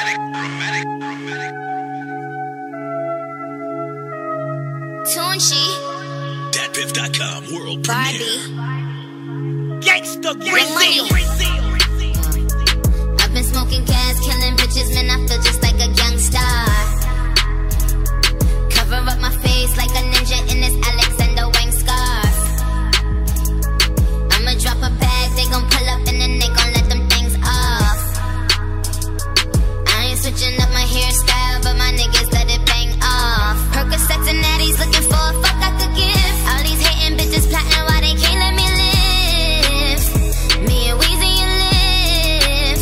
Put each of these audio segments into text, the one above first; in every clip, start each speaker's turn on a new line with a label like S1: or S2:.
S1: Tunchi,
S2: DatPiff.com world
S1: Barbie,
S2: premiere. Gangsta
S1: Money.
S2: Grizzly.
S1: I've been smoking gas, killing bitches, man, I feel just like a young star. Cover up my face like a ninja in this Alexander Wang scarf. I'ma drop a bag, they gon' pull up and then they gon' let them things off. I ain't switching up my hairstyle, but my niggas let it bang off. Percocets and natties looking for a fuck I could give. All these hating bitches plotting why they can't let me live. Me and Weezy and Liv.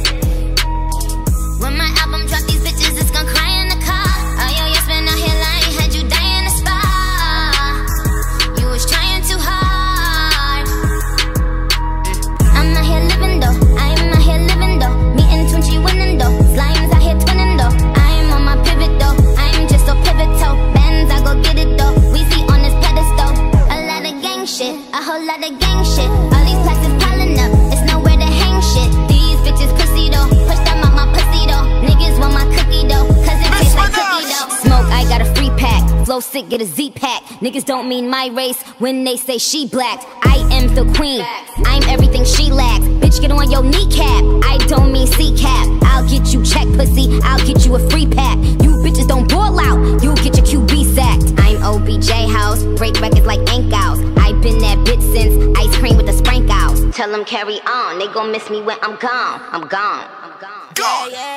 S1: When my album drop, these bitches is gon' cry in the car. Oh yo, yes man out here lying, had you die in the spa. You was trying too hard. I'm not here living though, I am not here living though. Me and Tunchi winning though, slimes out here twinning though. I am on my pivot though, I am just so pivotal. Bands, I go get it though, we see on this pedestal. A lot of gang shit, a whole lot of gang shit. All these plastics piling up, it's nowhere to hang shit. These bitches pussy though, push them out my pussy though. Niggas want my cookie though, cause it tastes like cookie dough. Smoke, I got a free pack, flow sick, get a Z pack. Niggas don't mean my race when they say she black. I am the queen, I'm everything she lacks. Bitch, get on your kneecap, I don't mean C-cap. I'll get you check pussy, I'll get you a free pack. You bitches don't ball out, you'll get your QB sacked. I'm OBJ house, break records like Ink House. I've been that bitch since ice cream with the sprinkles. Tell them carry on, they gon' miss me when I'm gone. I'm gone. I'm gone.
S2: Gone.
S1: Yeah,